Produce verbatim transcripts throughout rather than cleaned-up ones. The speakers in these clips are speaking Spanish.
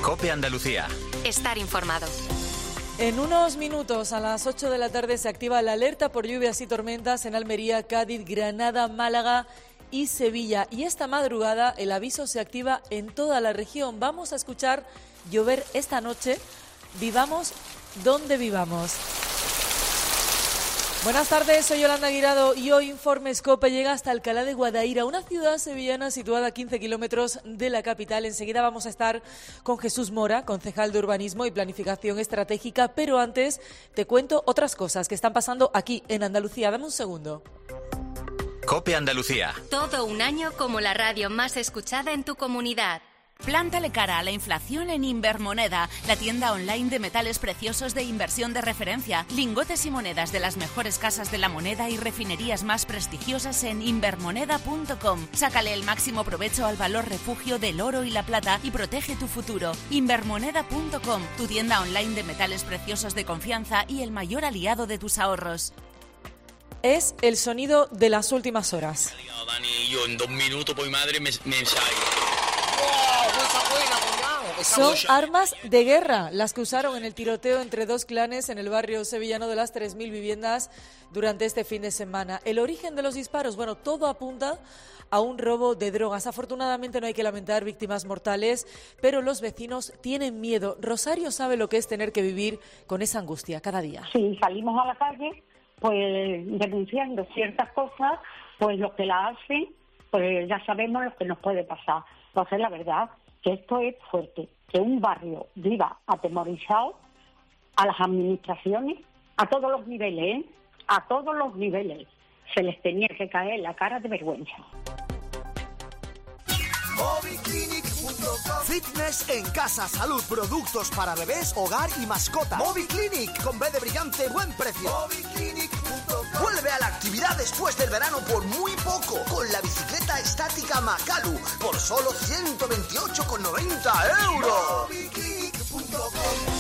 COPE Andalucía. Estar informado. En unos minutos, a las ocho de la tarde, se activa la alerta por lluvias y tormentas en Almería, Cádiz, Granada, Málaga y Sevilla. Y esta madrugada el aviso se activa en toda la región. Vamos a escuchar llover esta noche. Vivamos donde vivamos. Buenas tardes, soy Yolanda Guirado y hoy Informes COPE llega hasta Alcalá de Guadaira, una ciudad sevillana situada a quince kilómetros de la capital. Enseguida vamos a estar con Jesús Mora, concejal de Urbanismo y Planificación Estratégica, pero antes te cuento otras cosas que están pasando aquí en Andalucía. Dame un segundo. COPE Andalucía. Todo un año como la radio más escuchada en tu comunidad. Plántale cara a la inflación en Invermoneda, la tienda online de metales preciosos de inversión de referencia. Lingotes y monedas de las mejores casas de la moneda y refinerías más prestigiosas en invermoneda punto com. Sácale el máximo provecho al valor refugio del oro y la plata y protege tu futuro. invermoneda punto com, tu tienda online de metales preciosos de confianza y el mayor aliado de tus ahorros. Es el sonido de las últimas horas. Dani, yo en dos minutos por mi madre me, me ensayo. Son armas de guerra las que usaron en el tiroteo entre dos clanes en el barrio sevillano de las tres mil viviendas durante este fin de semana. El origen de los disparos, bueno, todo apunta a un robo de drogas. Afortunadamente no hay que lamentar víctimas mortales, pero los vecinos tienen miedo. Rosario sabe lo que es tener que vivir con esa angustia cada día. Sí, salimos a la calle, pues denunciando ciertas cosas, pues los que la hacen, pues ya sabemos lo que nos puede pasar. Entonces, la verdad que esto es fuerte, que un barrio viva atemorizado, a las administraciones, a todos los niveles, ¿eh? a todos los niveles, se les tenía que caer la cara de vergüenza. Moviclinic punto com. Fitness en casa, salud, productos para bebés, hogar y mascota. Moviclinic, con B de brillante, buen precio. Moviclinic punto com. Vuelve a la actividad después del verano por muy poco, con la bicicleta estática Makalu, por solo ciento veintiocho con noventa euros. Moviclinic punto com.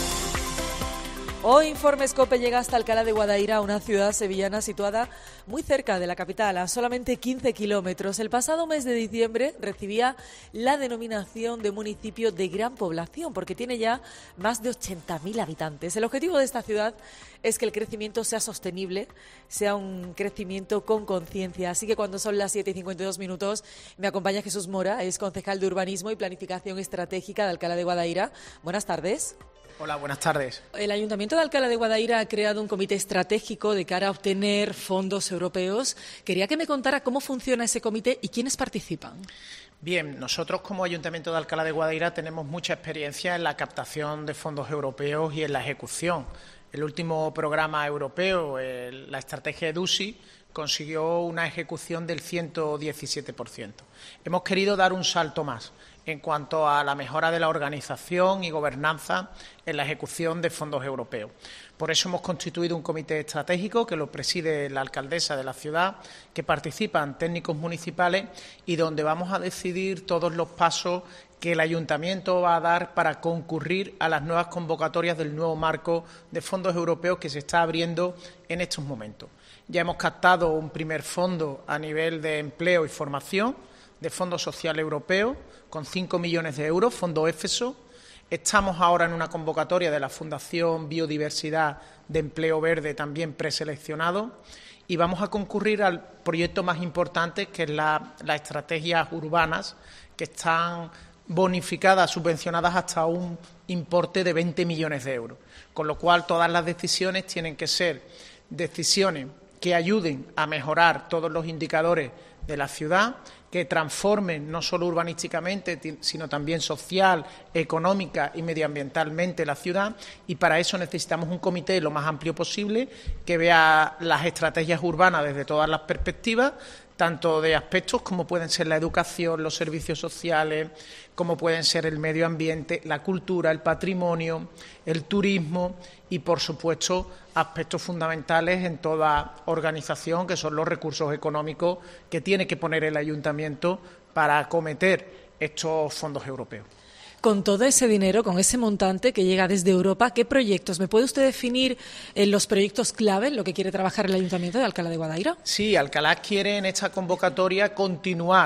Hoy Informes COPE llega hasta Alcalá de Guadaira, una ciudad sevillana situada muy cerca de la capital, a solamente quince kilómetros. El pasado mes de diciembre recibía la denominación de municipio de gran población, porque tiene ya más de ochenta mil habitantes. El objetivo de esta ciudad es que el crecimiento sea sostenible, sea un crecimiento con conciencia. Así que cuando son las siete y cincuenta y dos minutos, me acompaña Jesús Mora, es concejal de Urbanismo y Planificación Estratégica de Alcalá de Guadaira. Buenas tardes. Hola, buenas tardes. El Ayuntamiento de Alcalá de Guadaira ha creado un comité estratégico de cara a obtener fondos europeos. Quería que me contara cómo funciona ese comité y quiénes participan. Bien, nosotros como Ayuntamiento de Alcalá de Guadaira tenemos mucha experiencia en la captación de fondos europeos y en la ejecución. El último programa europeo, el, la estrategia EDUSI, consiguió una ejecución del ciento diecisiete por ciento. Hemos querido dar un salto más en cuanto a la mejora de la organización y gobernanza en la ejecución de fondos europeos. Por eso hemos constituido un comité estratégico que lo preside la alcaldesa de la ciudad, que participan técnicos municipales y donde vamos a decidir todos los pasos que el ayuntamiento va a dar para concurrir a las nuevas convocatorias del nuevo marco de fondos europeos que se está abriendo en estos momentos. Ya hemos captado un primer fondo a nivel de empleo y formación, de Fondo Social Europeo, con cinco millones de euros, Fondo EFESO. Estamos ahora en una convocatoria de la Fundación Biodiversidad de Empleo Verde, también preseleccionado, y vamos a concurrir al proyecto más importante, que es la, las estrategias urbanas, que están bonificadas, subvencionadas hasta un importe de veinte millones de euros. Con lo cual, todas las decisiones tienen que ser decisiones que ayuden a mejorar todos los indicadores de la ciudad, que transformen no solo urbanísticamente, sino también social, económica y medioambientalmente la ciudad, y para eso necesitamos un comité lo más amplio posible que vea las estrategias urbanas desde todas las perspectivas, tanto de aspectos como pueden ser la educación, los servicios sociales, como pueden ser el medio ambiente, la cultura, el patrimonio, el turismo y, por supuesto, aspectos fundamentales en toda organización, que son los recursos económicos que tiene que poner el ayuntamiento para acometer estos fondos europeos. Con todo ese dinero, con ese montante que llega desde Europa, ¿qué proyectos? ¿Me puede usted definir eh, los proyectos clave en lo que quiere trabajar el Ayuntamiento de Alcalá de Guadaira? Sí, Alcalá quiere en esta convocatoria continuar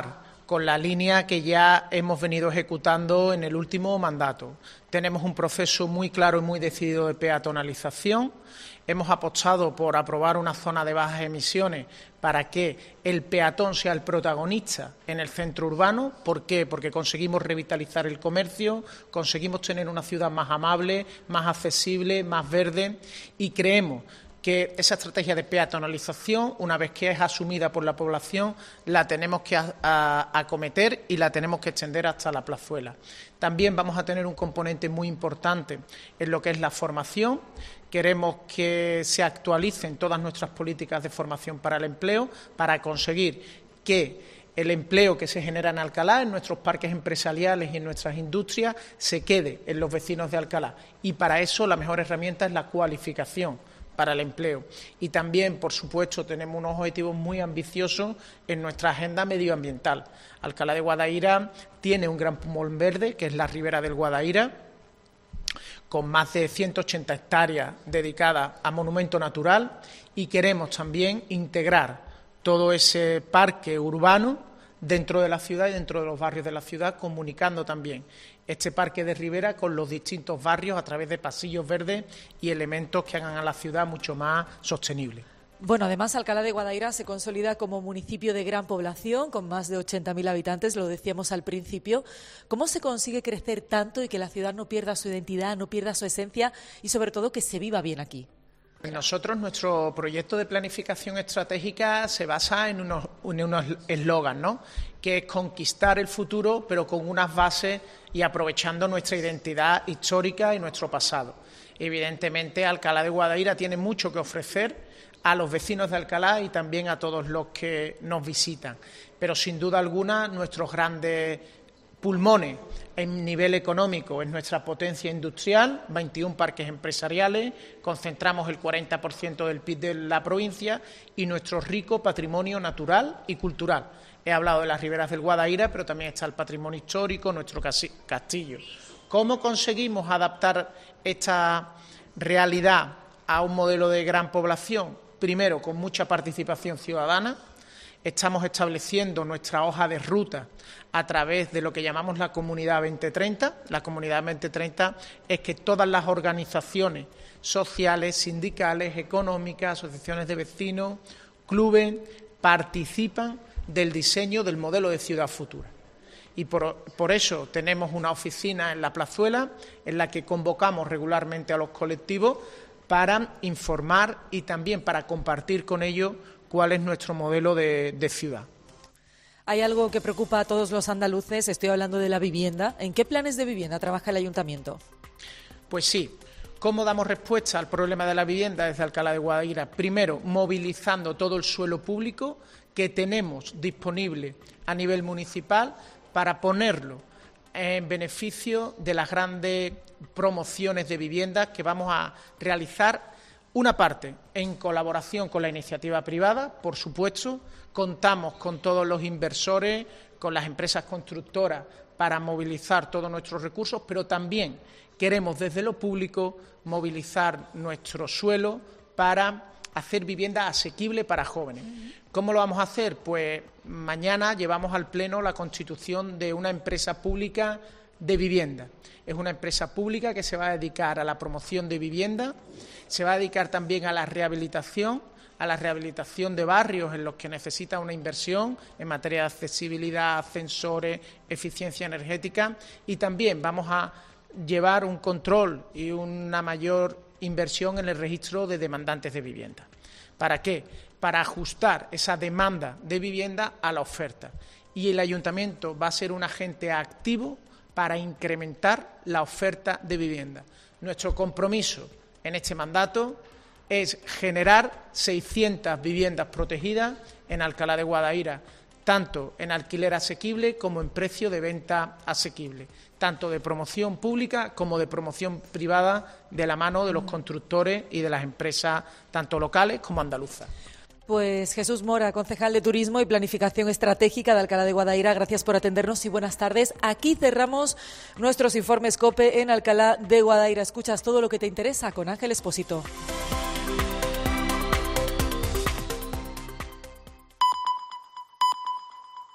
con la línea que ya hemos venido ejecutando en el último mandato. Tenemos un proceso muy claro y muy decidido de peatonalización. Hemos apostado por aprobar una zona de bajas emisiones para que el peatón sea el protagonista en el centro urbano. ¿Por qué? Porque conseguimos revitalizar el comercio, conseguimos tener una ciudad más amable, más accesible, más verde, y creemos que esa estrategia de peatonalización, una vez que es asumida por la población, la tenemos que a, a, acometer y la tenemos que extender hasta la plazuela. También vamos a tener un componente muy importante en lo que es la formación. Queremos que se actualicen todas nuestras políticas de formación para el empleo, para conseguir que el empleo que se genera en Alcalá, en nuestros parques empresariales y en nuestras industrias, se quede en los vecinos de Alcalá. Y para eso la mejor herramienta es la cualificación para el empleo. Y también, por supuesto, tenemos unos objetivos muy ambiciosos en nuestra agenda medioambiental. Alcalá de Guadaira tiene un gran pulmón verde, que es la Ribera del Guadaira, con más de ciento ochenta hectáreas dedicadas a monumento natural, y queremos también integrar todo ese parque urbano dentro de la ciudad y dentro de los barrios de la ciudad, comunicando también este parque de Ribera con los distintos barrios a través de pasillos verdes y elementos que hagan a la ciudad mucho más sostenible. Bueno, además Alcalá de Guadaira se consolida como municipio de gran población, con más de ochenta mil habitantes, lo decíamos al principio. ¿Cómo se consigue crecer tanto y que la ciudad no pierda su identidad, no pierda su esencia y sobre todo que se viva bien aquí? Nosotros, nuestro proyecto de planificación estratégica se basa en unos en unos eslogans, ¿no?, que es conquistar el futuro, pero con unas bases y aprovechando nuestra identidad histórica y nuestro pasado. Evidentemente, Alcalá de Guadaira tiene mucho que ofrecer a los vecinos de Alcalá y también a todos los que nos visitan, pero sin duda alguna nuestros grandes pulmones en nivel económico es nuestra potencia industrial, veintiún parques empresariales, concentramos el cuarenta por ciento del P I B de la provincia, y nuestro rico patrimonio natural y cultural. He hablado de las riberas del Guadaira, pero también está el patrimonio histórico, nuestro castillo. ¿Cómo conseguimos adaptar esta realidad a un modelo de gran población? Primero, con mucha participación ciudadana. Estamos estableciendo nuestra hoja de ruta a través de lo que llamamos la Comunidad veinte treinta. La Comunidad veinte treinta es que todas las organizaciones sociales, sindicales, económicas, asociaciones de vecinos, clubes, participan del diseño del modelo de ciudad futura. Y por, por eso tenemos una oficina en la Plazuela en la que convocamos regularmente a los colectivos para informar y también para compartir con ellos cuál es nuestro modelo de, de ciudad. Hay algo que preocupa a todos los andaluces, estoy hablando de la vivienda. ¿En qué planes de vivienda trabaja el Ayuntamiento? Pues sí. ¿Cómo damos respuesta al problema de la vivienda desde Alcalá de Guadaira? Primero, movilizando todo el suelo público que tenemos disponible a nivel municipal para ponerlo en beneficio de las grandes promociones de viviendas que vamos a realizar. Una parte en colaboración con la iniciativa privada, por supuesto, contamos con todos los inversores, con las empresas constructoras para movilizar todos nuestros recursos, pero también queremos desde lo público movilizar nuestro suelo para hacer vivienda asequible para jóvenes. ¿Cómo lo vamos a hacer? Pues mañana llevamos al Pleno la constitución de una empresa pública de vivienda. Es una empresa pública que se va a dedicar a la promoción de vivienda, se va a dedicar también a la rehabilitación, a la rehabilitación de barrios en los que necesita una inversión en materia de accesibilidad, ascensores, eficiencia energética, y también vamos a llevar un control y una mayor inversión en el registro de demandantes de vivienda. ¿Para qué? Para ajustar esa demanda de vivienda a la oferta. Y el Ayuntamiento va a ser un agente activo para incrementar la oferta de vivienda. Nuestro compromiso en este mandato es generar seiscientas viviendas protegidas en Alcalá de Guadaira, tanto en alquiler asequible como en precio de venta asequible, tanto de promoción pública como de promoción privada, de la mano de los constructores y de las empresas tanto locales como andaluzas. Pues Jesús Mora, concejal de Turismo y Planificación Estratégica de Alcalá de Guadaira, gracias por atendernos y buenas tardes. Aquí cerramos nuestros informes COPE en Alcalá de Guadaira. Escuchas todo lo que te interesa con Ángel Expósito.